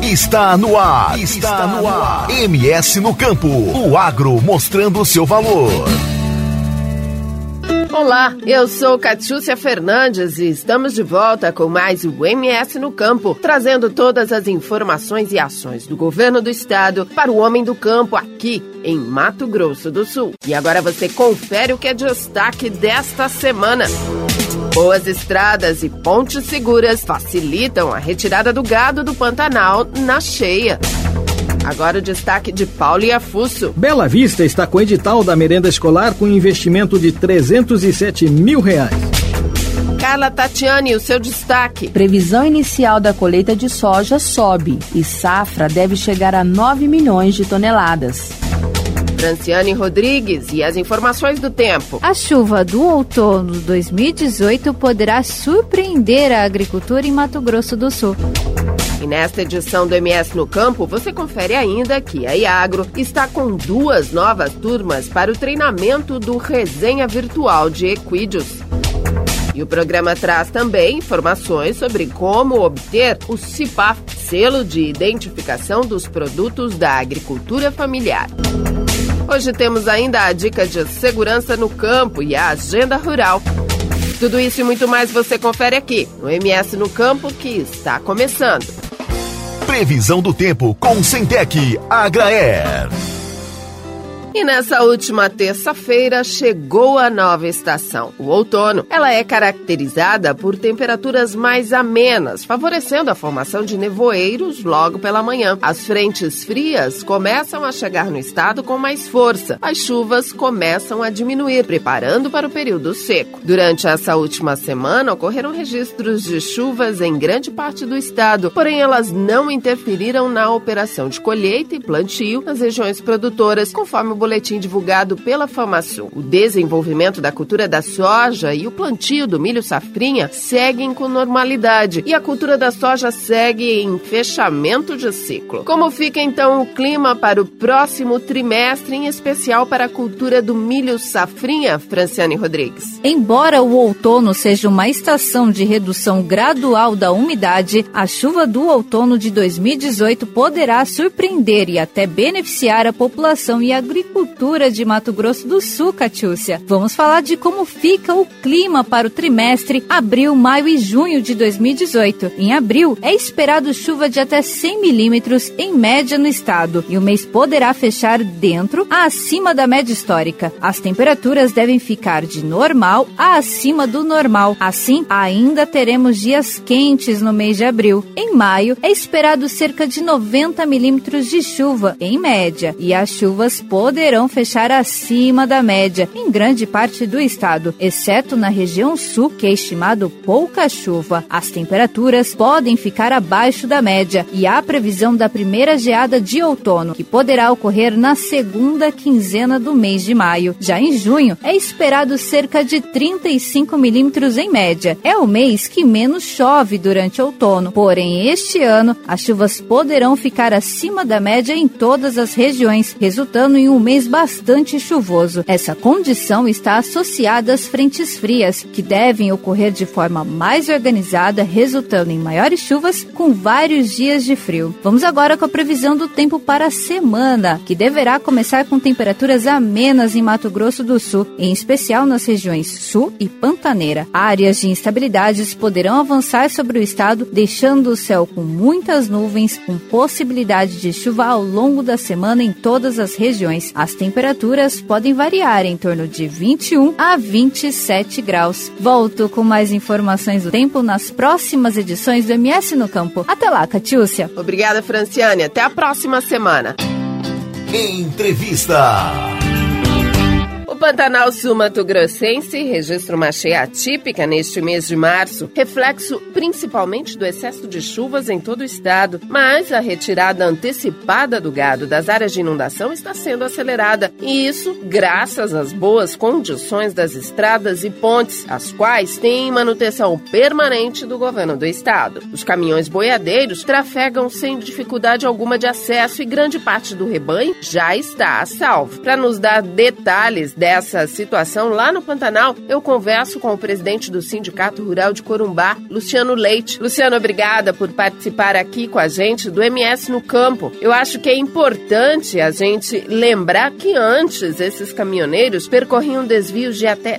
Está no ar. Está no ar. MS no Campo. O agro mostrando o seu valor. Olá, eu sou Catiúcia Fernandes e estamos de volta com mais o MS no Campo, trazendo todas as informações e ações do governo do estado para o homem do campo aqui em Mato Grosso do Sul. E agora você confere o que é destaque desta semana. Boas estradas e pontes seguras facilitam a retirada do gado do Pantanal na cheia. Agora o destaque de Paulo Iafusso. Bela Vista está com o edital da merenda escolar com investimento de R$307 mil. Carla Tatiane, o seu destaque. Previsão inicial da colheita de soja sobe e safra deve chegar a 9 milhões de toneladas. Franciane Rodrigues e as informações do tempo. A chuva do outono 2018 poderá surpreender a agricultura em Mato Grosso do Sul. E nesta edição do MS no Campo, você confere ainda que a Iagro está com 2 novas turmas para o treinamento do Resenha Virtual de Equídeos. E o programa traz também informações sobre como obter o CIPAF, selo de identificação dos produtos da agricultura familiar. Hoje temos ainda a dica de segurança no campo e a agenda rural. Tudo isso e muito mais você confere aqui no MS no Campo, que está começando. Previsão do tempo com Centec Agraer. E nessa última terça-feira chegou a nova estação, o outono. Ela é caracterizada por temperaturas mais amenas, favorecendo a formação de nevoeiros logo pela manhã. As frentes frias começam a chegar no estado com mais força. As chuvas começam a diminuir, preparando para o período seco. Durante essa última semana, ocorreram registros de chuvas em grande parte do estado, porém elas não interferiram na operação de colheita e plantio nas regiões produtoras, conforme o boletim divulgado pela FamaSul. O desenvolvimento da cultura da soja e o plantio do milho safrinha seguem com normalidade e a cultura da soja segue em fechamento de ciclo. Como fica então o clima para o próximo trimestre, em especial para a cultura do milho safrinha, Franciane Rodrigues? Embora o outono seja uma estação de redução gradual da umidade, a chuva do outono de 2018 poderá surpreender e até beneficiar a população e a agricultura de Mato Grosso do Sul, Catiúcia. Vamos falar de como fica o clima para o trimestre abril, maio e junho de 2018. Em abril, é esperado chuva de até 100 milímetros em média no estado e o mês poderá fechar dentro a acima da média histórica. As temperaturas devem ficar de normal a acima do normal. Assim, ainda teremos dias quentes no mês de abril. Em maio, é esperado cerca de 90 milímetros de chuva em média e as chuvas poderão fechar acima da média em grande parte do estado, exceto na região sul, que é estimado pouca chuva. As temperaturas podem ficar abaixo da média e há previsão da primeira geada de outono, que poderá ocorrer na segunda quinzena do mês de maio. Já em junho, é esperado cerca de 35 milímetros em média. É o mês que menos chove durante o outono, porém este ano as chuvas poderão ficar acima da média em todas as regiões, resultando em um mês bastante chuvoso. Essa condição está associada às frentes frias, que devem ocorrer de forma mais organizada, resultando em maiores chuvas com vários dias de frio. Vamos agora com a previsão do tempo para a semana, que deverá começar com temperaturas amenas em Mato Grosso do Sul, em especial nas regiões sul e pantaneira. Áreas de instabilidades poderão avançar sobre o estado, deixando o céu com muitas nuvens, com possibilidade de chuva ao longo da semana em todas as regiões. As temperaturas podem variar em torno de 21 a 27 graus. Volto com mais informações do tempo nas próximas edições do MS no Campo. Até lá, Catiúcia. Obrigada, Franciane. Até a próxima semana. Entrevista. O Pantanal Sul-Mato-Grossense registra uma cheia atípica neste mês de março, reflexo principalmente do excesso de chuvas em todo o estado, mas a retirada antecipada do gado das áreas de inundação está sendo acelerada, e isso graças às boas condições das estradas e pontes, as quais têm manutenção permanente do governo do estado. Os caminhões boiadeiros trafegam sem dificuldade alguma de acesso e grande parte do rebanho já está a salvo. Para nos dar detalhes dessa essa situação lá no Pantanal, eu converso com o presidente do Sindicato Rural de Corumbá, Luciano Leite. Luciano, obrigada por participar aqui com a gente do MS no Campo. Eu acho que é importante a gente lembrar que antes esses caminhoneiros percorriam desvios de até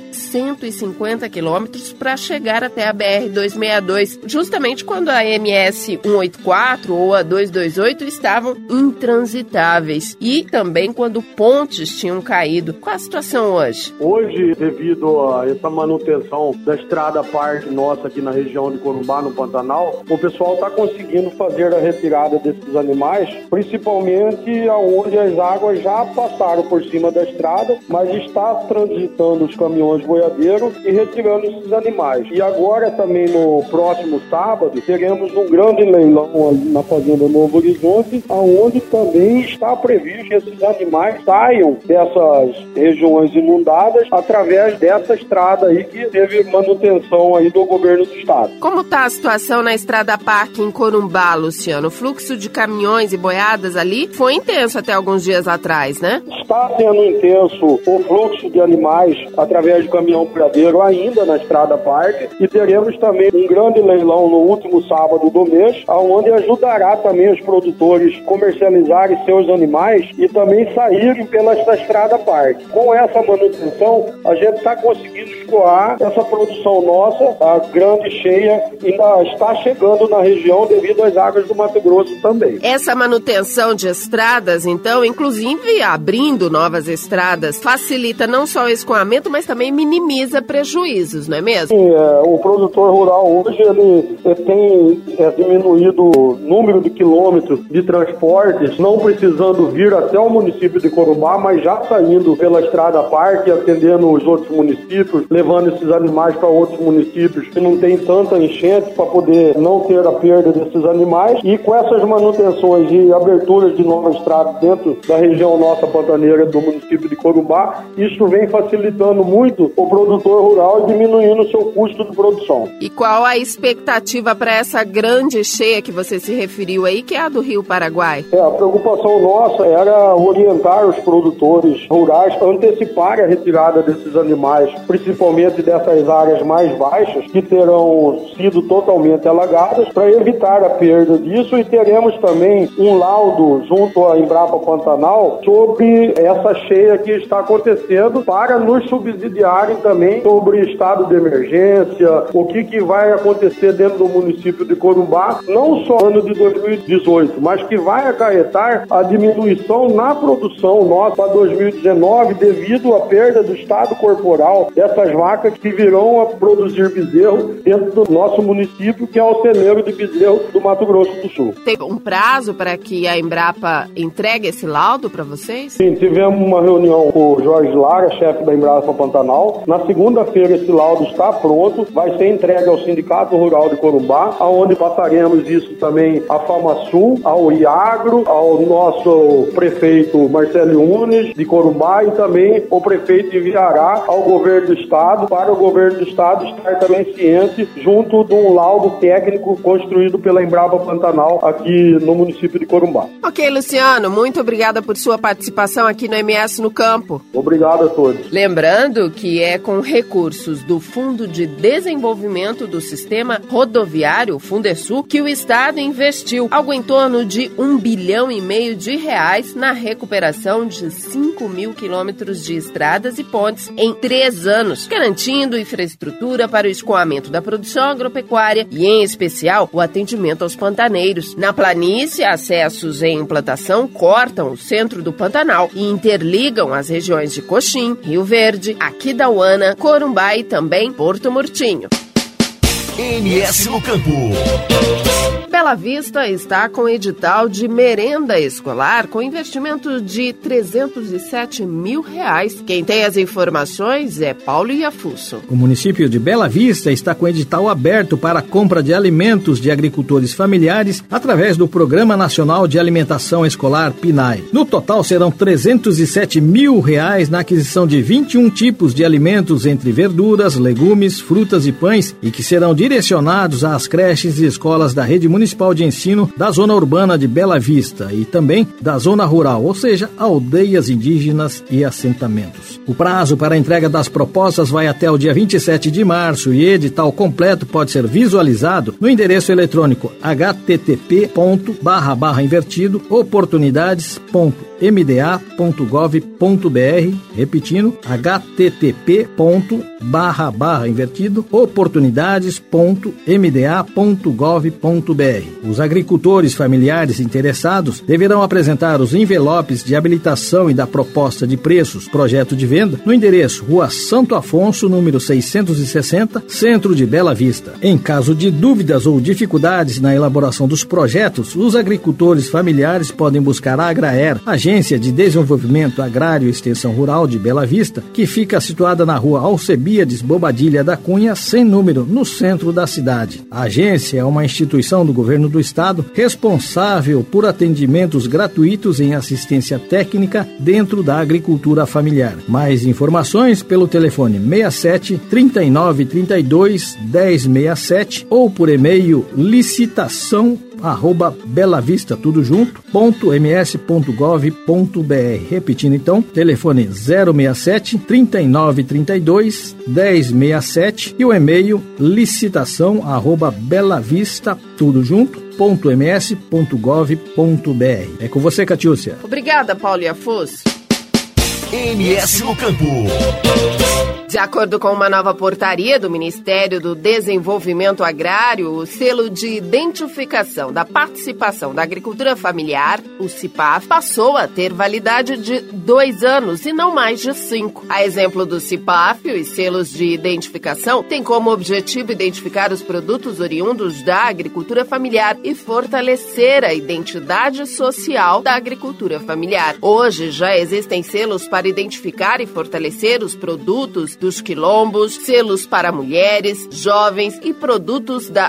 150 quilômetros para chegar até a BR-262, justamente quando a MS 184 ou a 228 estavam intransitáveis e também quando pontes tinham caído. Qual a situação hoje? Hoje, devido a essa manutenção da estrada parte nossa aqui na região de Corumbá, no Pantanal, o pessoal está conseguindo fazer a retirada desses animais, principalmente onde as águas já passaram por cima da estrada, mas está transitando os caminhões boiadeiros e retirando esses animais. E agora também no próximo sábado teremos um grande leilão ali na Fazenda Novo Horizonte, onde também está previsto que esses animais saiam dessas regiões inundadas através dessa estrada aí que teve manutenção aí do governo do estado. Como está a situação na Estrada Parque em Corumbá, Luciano? O fluxo de caminhões e boiadas ali foi intenso até alguns dias atrás, né? Está sendo intenso o fluxo de animais através de caminhão boiadeiro ainda na Estrada Parque e teremos também um grande leilão no último sábado do mês, onde ajudará também os produtores comercializarem seus animais e também saírem pela Estrada Parque. Com essa manutenção, a gente está conseguindo escoar essa produção nossa, a grande cheia, ainda está chegando na região devido às águas do Mato Grosso também. Essa manutenção de estradas, então, inclusive abrindo novas estradas, facilita não só o escoamento, mas também minimiza prejuízos, não é mesmo? Sim, o produtor rural hoje ele tem diminuído o número de quilômetros de transportes, não precisando vir até o município de Corumbá, mas já saindo pela Estrada Parque, atendendo os outros municípios, levando esses animais para outros municípios que não tem tanta enchente para poder não ter a perda desses animais. E com essas manutenções e aberturas de novas estradas dentro da região nossa pantaneira do município de Corumbá, isso vem facilitando muito o produtor rural e diminuindo o seu custo de produção. E qual a expectativa para essa grande cheia que você se referiu aí, que é a do Rio Paraguai? A preocupação nossa era orientar os produtores rurais a antecipar a retirada desses animais, principalmente dessas áreas mais baixas, que terão sido totalmente alagadas, para evitar a perda disso, e teremos também um laudo junto à Embrapa Pantanal sobre essa cheia que está acontecendo, para nos subsidiarem também sobre estado de emergência, o que vai acontecer dentro do município de Corumbá, não só no ano de 2018, mas que vai acarretar a diminuição na produção nossa para 2019 devido à perda do estado corporal dessas vacas que virão a produzir bezerro dentro do nosso município, que é o celeiro de bezerro do Mato Grosso do Sul. Tem um prazo para que a Embrapa entregue esse laudo para vocês? Sim, tivemos uma reunião com o Jorge Lara, chefe da Embrapa Pantanal. Na segunda-feira esse laudo está pronto, vai ser entregue ao Sindicato Rural de Corumbá, onde passaremos isso também à FamaSul, ao IAGRO, ao nosso prefeito Marcelo Unes de Corumbá e também o prefeito enviará ao governo do estado, para o governo do estado estar também ciente junto de um laudo técnico construído pela Embrapa Pantanal aqui no município de Corumbá. Ok, Luciano, muito obrigada por sua participação aqui no MS no Campo. Obrigado a todos. Lembrando que é com recursos do Fundo de Desenvolvimento do Sistema Rodoviário, Fundesul, que o Estado investiu algo em torno de R$1,5 bilhão na recuperação de 5 mil quilômetros de estradas e pontes em 3 anos, garantindo infraestrutura para o escoamento da produção agropecuária e, em especial, o atendimento aos pantaneiros. Na planície, acessos em implantação cortam o centro do Pantanal e interligam as regiões de Coxim, Rio Verde, Aquidauana, Corumbá e também Porto Murtinho. MS no Campo. Bela Vista está com edital de merenda escolar com investimento de R$307 mil. Quem tem as informações é Paulo Iafusso. O município de Bela Vista está com edital aberto para a compra de alimentos de agricultores familiares através do Programa Nacional de Alimentação Escolar, PNAE. No total serão R$307 mil na aquisição de 21 tipos de alimentos entre verduras, legumes, frutas e pães e que serão direcionados às creches e escolas da rede municipal Municipal de Ensino da Zona Urbana de Bela Vista e também da Zona Rural, ou seja, aldeias indígenas e assentamentos. O prazo para a entrega das propostas vai até o dia 27 de março e edital completo pode ser visualizado no endereço eletrônico http://invertido oportunidades.mda.gov.br, repetindo, http://oportunidades.mda.gov.br. Os agricultores familiares interessados deverão apresentar os envelopes de habilitação e da proposta de preços, projeto de venda, no endereço Rua Santo Afonso, número 660, Centro de Bela Vista. Em caso de dúvidas ou dificuldades na elaboração dos projetos, os agricultores familiares podem buscar a Agraer, Agência de Desenvolvimento Agrário e Extensão Rural de Bela Vista, que fica situada na Rua Alcebiades Bobadilha da Cunha, sem número, no centro da cidade. A agência é uma instituição do governo do estado responsável por atendimentos gratuitos em assistência técnica dentro da agricultura familiar. Mais informações pelo telefone 67 39 32 1067 ou por e-mail licitação@belavista tudo junto .ms.gov.br. Repetindo então, telefone 067 39 32 1067 e o e-mail licitação@belavista tudo junto .ms.gov.br. É com você, Catiúcia. Obrigada, Paulo Iafus. MS no Campo. De acordo com uma nova portaria do Ministério do Desenvolvimento Agrário, o selo de identificação da participação da agricultura familiar, o CIPAF, passou a ter validade de 2 anos e não mais de 5. A exemplo do CIPAF, os selos de identificação têm como objetivo identificar os produtos oriundos da agricultura familiar e fortalecer a identidade social da agricultura familiar. Hoje já existem selos para identificar e fortalecer os produtos dos quilombos, selos para mulheres, jovens e produtos da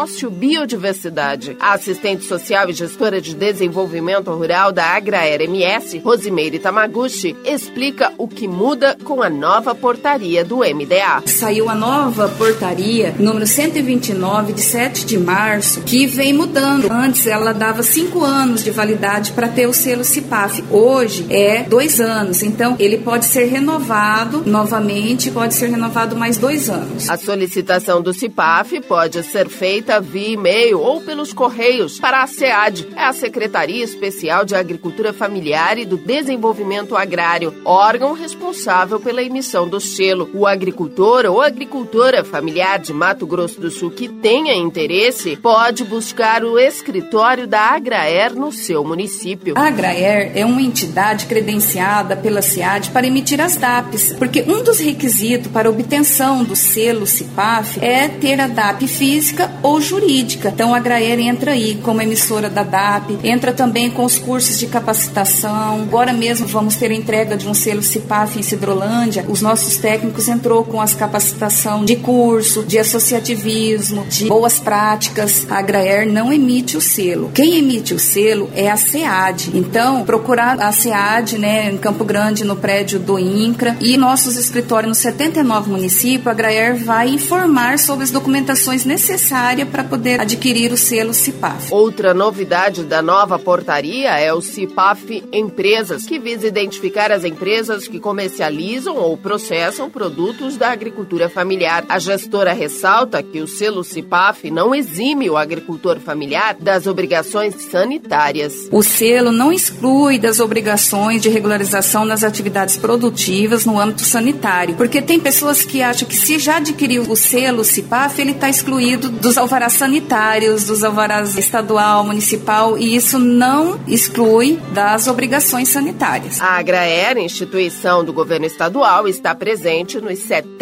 sociobiodiversidade. A assistente social e gestora de desenvolvimento rural da Agraer MS, Rosimeire Tamaguchi, explica o que muda com a nova portaria do MDA. Saiu a nova portaria, número 129, de 7 de março, que vem mudando. Antes ela dava 5 anos de validade para ter o selo CIPAF. Hoje é 2 anos, então ele pode ser renovado novamente, pode ser renovado mais 2 anos. A solicitação do CIPAF pode ser feita via e-mail ou pelos correios para a SEAD, é a Secretaria Especial de Agricultura Familiar e do Desenvolvimento Agrário, órgão responsável pela emissão do selo. O agricultor ou agricultora familiar de Mato Grosso do Sul que tenha interesse pode buscar o escritório da Agraer no seu município. A Agraer é uma entidade credenciada pela SEAD para emitir as DAPs, porque um dos requisitos para obtenção do selo CIPAF é ter a DAP física ou jurídica. Então a Agraer entra aí como emissora da DAP, entra também com os cursos de capacitação. Agora mesmo vamos ter a entrega de um selo CIPAF em Cidrolândia. Os nossos técnicos entrou com as capacitação de curso, de associativismo, de boas práticas. A Agraer não emite o selo. Quem emite o selo é a SEAD. Então, procurar a SEAD, em Campo Grande, no prédio do INCRA, e nossos escritórios nos 79 municípios, a Agraer vai informar sobre as documentações necessárias para poder adquirir o selo CIPAF. Outra novidade da nova portaria é o CIPAF Empresas, que visa identificar as empresas que comercializam ou processam produtos da agricultura familiar. A gestora ressalta que o selo CIPAF não exime o agricultor familiar das obrigações sanitárias. O selo não exclui das obrigações de regularização nas atividades produtivas no âmbito sanitário, porque tem pessoas que acham que se já adquiriu o selo CIPAF, ele está excluído dos alvarás sanitários, dos alvarás estadual, municipal, e isso não exclui das obrigações sanitárias. A Agraer, instituição do governo estadual, está presente nos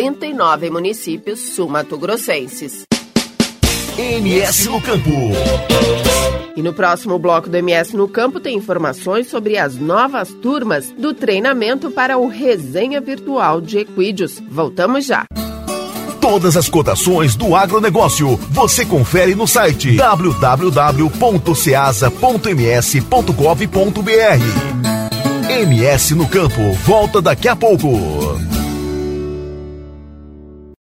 79 municípios sul-mato-grossenses. MS no Campo. E no próximo bloco do MS no Campo tem informações sobre as novas turmas do treinamento para o Resenha Virtual de Equídeos. Voltamos já. Todas as cotações do agronegócio você confere no site www.ceasa.ms.gov.br. MS no Campo volta daqui a pouco.